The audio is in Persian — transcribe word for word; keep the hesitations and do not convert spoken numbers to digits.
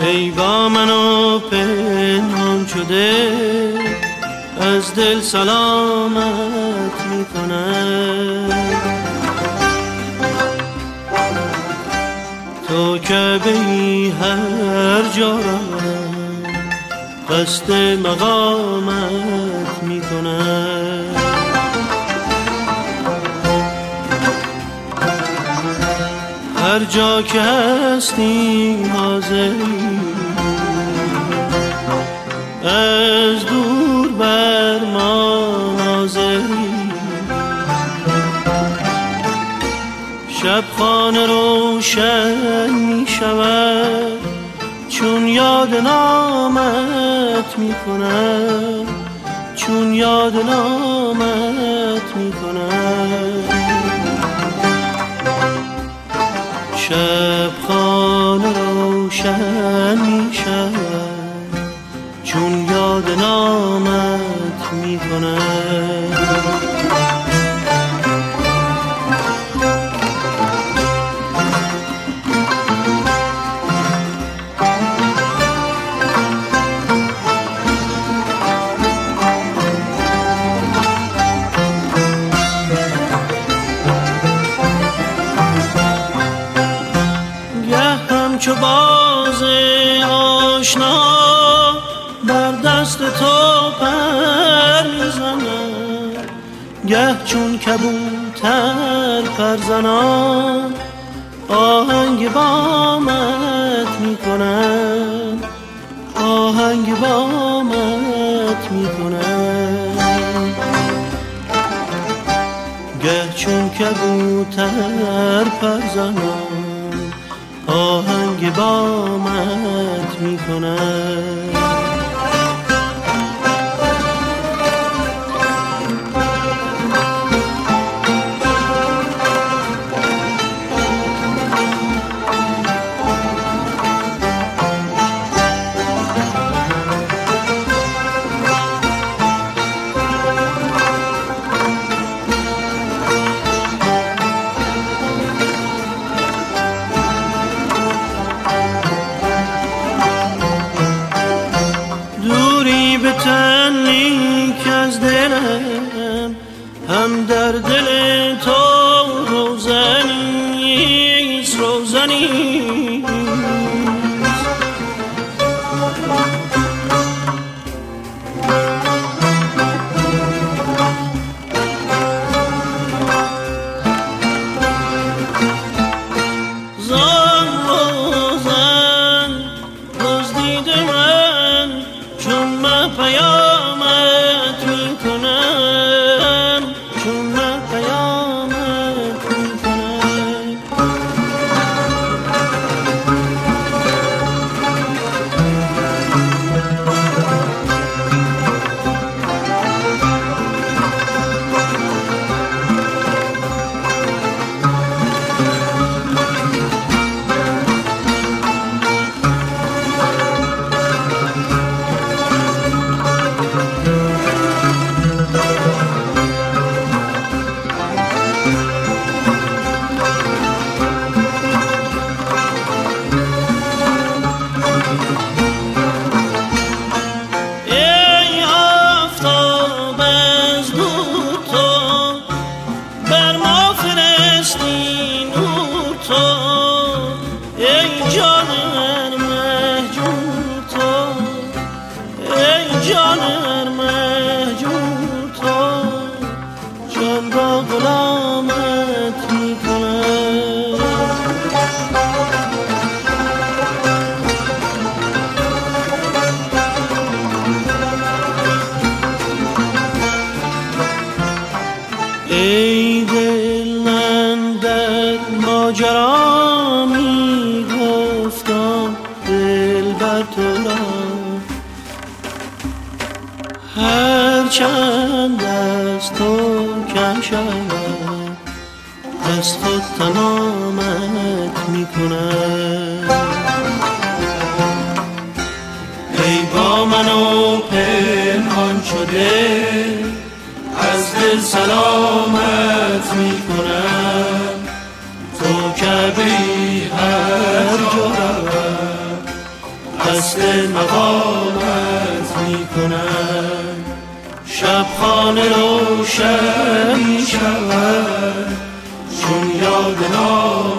ای با منو پنهان شده از دل سلامت میکنم. تو که بی هر جا رم قصد مقامت میکنم. هر جا که هستی حاضری از دور بر ما ناظری. شب خانه روشن می شود چون یاد نامت می کنم، چون یاد نامت می کنم. شب خانه روشن می شود چون یاد نامت می کنم. چو باز آشنا بر دست تو پر میزنم، گه چون کبوتر پر زنان آهنگ بامت میکنم، آهنگ بامت میکنم. گه چون کبوتر پر زنان آهنگ بامت میکنم. تنی که از دلم هم در دل تو روزنیست، روزنیست. زان روزن دزدید من چون من پیامت میکنم، چون من پیامت میکنم. ای دل من در ماجرا می گفتم دل بر تو را، هر چند از تو کم شود از خود تمامت می کنم. ای با منو پنهان شده از دل سلامت می کنم. تو که بی هر جا روم قصد مقامت می کنم. شب خانه روشن می شود چون یاد نام